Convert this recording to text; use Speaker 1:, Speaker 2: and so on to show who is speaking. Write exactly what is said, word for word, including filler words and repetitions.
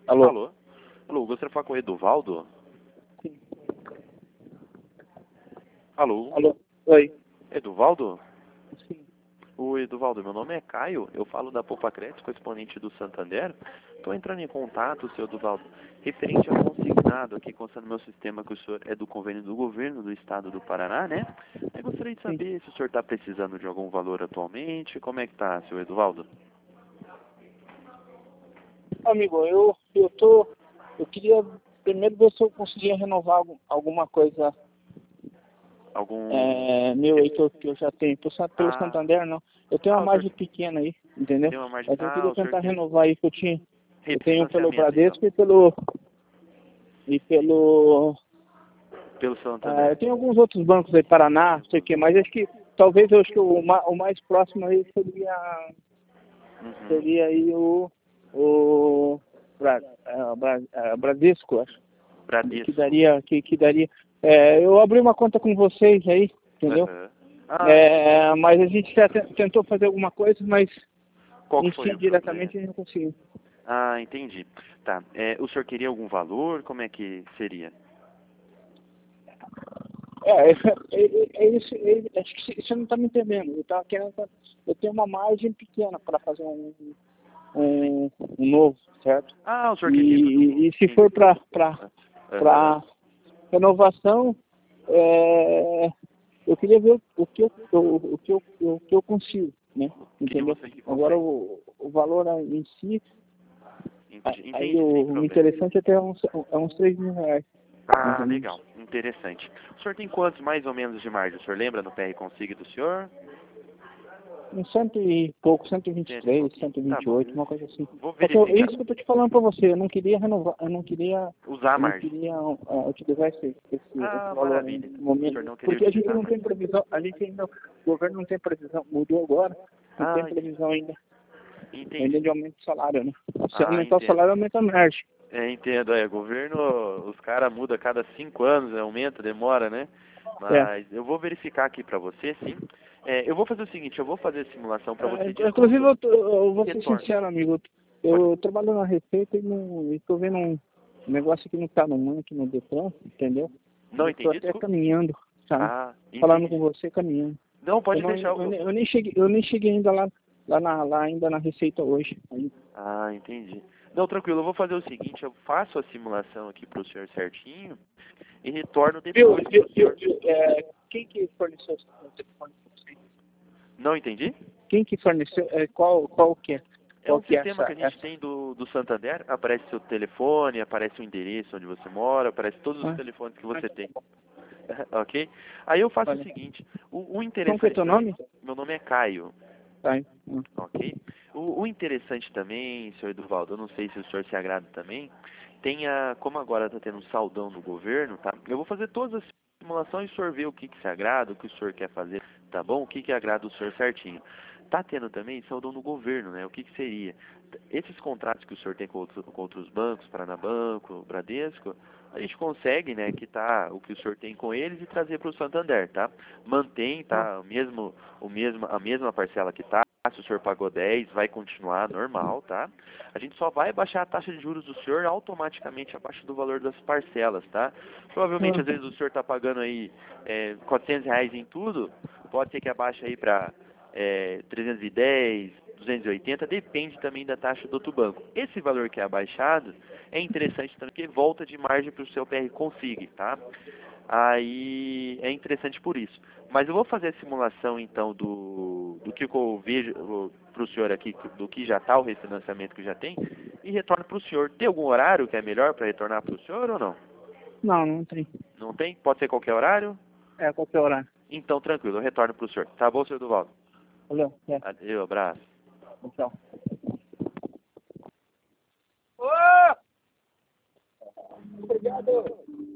Speaker 1: Alô?
Speaker 2: Alô? Alô, gostaria de falar com o Eduvaldo?
Speaker 1: Sim.
Speaker 2: Alô?
Speaker 1: Alô? Oi.
Speaker 2: Eduvaldo?
Speaker 1: Sim.
Speaker 2: Oi, Eduvaldo, meu nome é Caio, eu falo da Poupa Crédito, correspondente do Santander. Estou entrando em contato, seu Eduvaldo, referente ao consignado aqui, constando no meu sistema que o senhor é do convênio do governo do estado do Paraná, né? Eu gostaria de saber se o senhor está precisando de algum valor atualmente, como é que está, seu Eduvaldo?
Speaker 1: Amigo, eu, eu tô. Eu queria primeiro ver se eu conseguia renovar algum, alguma coisa
Speaker 2: Algum...
Speaker 1: é, meu aí que eu, que eu já tenho. Pelo, Sa- pelo
Speaker 2: Ah,
Speaker 1: Santander, não. Eu tenho
Speaker 2: ah,
Speaker 1: uma
Speaker 2: o senhor
Speaker 1: margem pequena aí, entendeu?
Speaker 2: tem uma margem...
Speaker 1: Mas eu
Speaker 2: Ah,
Speaker 1: queria
Speaker 2: o senhor
Speaker 1: tentar
Speaker 2: quer
Speaker 1: renovar aí que eu tinha. Eu tenho pelo
Speaker 2: refinanciamento, então,
Speaker 1: Bradesco e pelo. E pelo.
Speaker 2: pelo
Speaker 1: Ah, eu
Speaker 2: Santander.
Speaker 1: tenho alguns outros bancos aí, Paraná, não sei o que, mas acho que talvez eu acho que o, ma- o mais próximo aí seria.
Speaker 2: Uhum.
Speaker 1: Seria aí o. O. Bra, ah, Bra, ah, Bradesco, acho. Que
Speaker 2: Bradesco.
Speaker 1: daria. Que, que daria. É, eu abri uma conta com vocês aí, entendeu?
Speaker 2: Aham. Ah, entendi.
Speaker 1: É, mas a gente já te- tentou fazer alguma coisa, mas
Speaker 2: Qual
Speaker 1: em
Speaker 2: que foi
Speaker 1: si
Speaker 2: o problema?
Speaker 1: diretamente a gente não conseguiu.
Speaker 2: Ah, entendi. Tá. É, o senhor queria algum valor? Como é que seria?
Speaker 1: É, é, é, é isso, é, acho que você não está me entendendo. Eu tava querendo, eu tenho uma margem pequena para fazer um,
Speaker 2: Sim.
Speaker 1: um, um novo, certo?
Speaker 2: Ah, o senhor queria tudo.
Speaker 1: E, e se for
Speaker 2: Entendi.
Speaker 1: para para
Speaker 2: Aham.
Speaker 1: para renovação, é, eu queria ver o que eu, o, o que eu, o que eu consigo, né?
Speaker 2: O que
Speaker 1: Entendeu?
Speaker 2: você que
Speaker 1: Agora
Speaker 2: consegue?
Speaker 1: o, o valor em si,
Speaker 2: Entendi,
Speaker 1: aí
Speaker 2: entendi, sem
Speaker 1: o, o
Speaker 2: problema.
Speaker 1: interessante é ter uns, é uns três mil reais, mais
Speaker 2: Ah,
Speaker 1: ou menos.
Speaker 2: legal. Interessante. O senhor tem quantos mais ou menos de margem? O senhor lembra no P R Consigo do senhor?
Speaker 1: Uns cento e pouco, cento e vinte e
Speaker 2: Cento e
Speaker 1: três,
Speaker 2: pouquinho.
Speaker 1: cento e
Speaker 2: Tá
Speaker 1: vinte e
Speaker 2: bom.
Speaker 1: oito, uma coisa assim.
Speaker 2: Vou
Speaker 1: Só que eu, é
Speaker 2: verificar.
Speaker 1: isso que eu tô te falando pra você, eu não queria renovar, eu não queria,
Speaker 2: Usar a
Speaker 1: eu não
Speaker 2: margem.
Speaker 1: queria uh, utilizar esse, esse, esse
Speaker 2: Ah,
Speaker 1: valor aí
Speaker 2: maravilha.
Speaker 1: no
Speaker 2: O
Speaker 1: momento,
Speaker 2: senhor não queria
Speaker 1: porque a gente
Speaker 2: utilizar a
Speaker 1: não tem
Speaker 2: margem.
Speaker 1: previsão, a gente ainda, o governo não tem previsão, mudou agora, não tem
Speaker 2: Ah,
Speaker 1: previsão ainda, ainda
Speaker 2: entendi.
Speaker 1: de aumento de salário, né? Se
Speaker 2: Ah,
Speaker 1: aumentar o
Speaker 2: entendo.
Speaker 1: salário, aumenta a margem.
Speaker 2: É, entendo, é, governo, os caras mudam a cada cinco anos, né, aumenta, demora, né?
Speaker 1: É.
Speaker 2: Mas eu vou verificar aqui pra você, sim. É, eu vou fazer o seguinte, eu vou fazer a simulação pra
Speaker 1: É,
Speaker 2: você de
Speaker 1: inclusive,
Speaker 2: tudo
Speaker 1: eu, tô- eu
Speaker 2: e
Speaker 1: vou ser
Speaker 2: retorno.
Speaker 1: sincero, amigo.
Speaker 2: Pode.
Speaker 1: Eu trabalho na Receita e não estou vendo um negócio que não está no manque no Detran, entendeu?
Speaker 2: Não
Speaker 1: Eu estou
Speaker 2: entendi,
Speaker 1: até
Speaker 2: desculpa.
Speaker 1: caminhando, sabe?
Speaker 2: Ah,
Speaker 1: Falando com
Speaker 2: entendi.
Speaker 1: você, caminhando.
Speaker 2: Não,
Speaker 1: Eu,
Speaker 2: pode
Speaker 1: não,
Speaker 2: deixar.
Speaker 1: eu,
Speaker 2: Eu...
Speaker 1: nem- eu nem cheguei, eu nem cheguei ainda lá, lá, na, lá ainda na Receita hoje. ainda.
Speaker 2: Ah, entendi. Não, tranquilo, eu vou fazer o seguinte, eu faço a simulação aqui pro senhor certinho e retorno
Speaker 1: Viu,
Speaker 2: depois
Speaker 1: viu,
Speaker 2: pro
Speaker 1: viu,
Speaker 2: senhor.
Speaker 1: viu, é, quem que forneceu esse telefone pra você?
Speaker 2: Não entendi?
Speaker 1: Quem que forneceu? É, qual, qual que é?
Speaker 2: É
Speaker 1: Qual
Speaker 2: um
Speaker 1: que é
Speaker 2: sistema
Speaker 1: essa,
Speaker 2: que a gente
Speaker 1: essa?
Speaker 2: tem do, do Santander, aparece seu telefone, aparece o endereço onde você mora, aparece todos os
Speaker 1: Ah,
Speaker 2: telefones que
Speaker 1: ah,
Speaker 2: você
Speaker 1: então tá
Speaker 2: tem.
Speaker 1: bom.
Speaker 2: Ok? Aí eu faço o
Speaker 1: Olha.
Speaker 2: seguinte, o, o
Speaker 1: Como que é
Speaker 2: interessante
Speaker 1: teu
Speaker 2: também,
Speaker 1: nome?
Speaker 2: meu nome é Caio,
Speaker 1: Tá, hein? Hum.
Speaker 2: ok? O, o interessante também, senhor Eduvaldo, eu não sei se o senhor se agrada também, tem a, como agora está tendo um saldão do governo, tá? Eu vou fazer todas as simulações e o senhor vê o que, que se agrada, o que o senhor quer fazer, tá bom? O que, que agrada o senhor certinho. Tá tendo também saldão do governo, né? O que, que seria? Esses contratos que o senhor tem com, outro, com outros bancos, Paranabanco, Bradesco, a gente consegue, né, quitar o que o senhor tem com eles e trazer para o Santander, tá? Mantém,
Speaker 1: Ah,
Speaker 2: tá? O mesmo, o mesmo, a mesma parcela que tá. Se o senhor pagou dez, vai continuar normal, tá? A gente só vai baixar a taxa de juros do senhor automaticamente abaixo do valor das parcelas, tá? Provavelmente,
Speaker 1: ah,
Speaker 2: às vezes, o senhor está pagando aí é, quatrocentos reais em tudo, pode ser que abaixe aí para é, trezentos e dez, duzentos e oitenta, depende também da taxa do outro banco. Esse valor que é abaixado é interessante também, porque volta de margem para o seu P R Consig, tá? Aí é interessante por isso. Mas eu vou fazer a simulação então do, do que eu vejo para o senhor aqui, do que já está, o refinanciamento que já tem, e retorno para o senhor. Tem algum horário que é melhor para retornar para o senhor ou não?
Speaker 1: não, não tem.
Speaker 2: Não tem? Pode ser qualquer horário?
Speaker 1: É, qualquer horário.
Speaker 2: Então tranquilo, eu retorno para o senhor. Tá bom, senhor Duvaldo?
Speaker 1: Valeu, é,
Speaker 2: Adeus, abraço.
Speaker 1: tchau. Obrigado.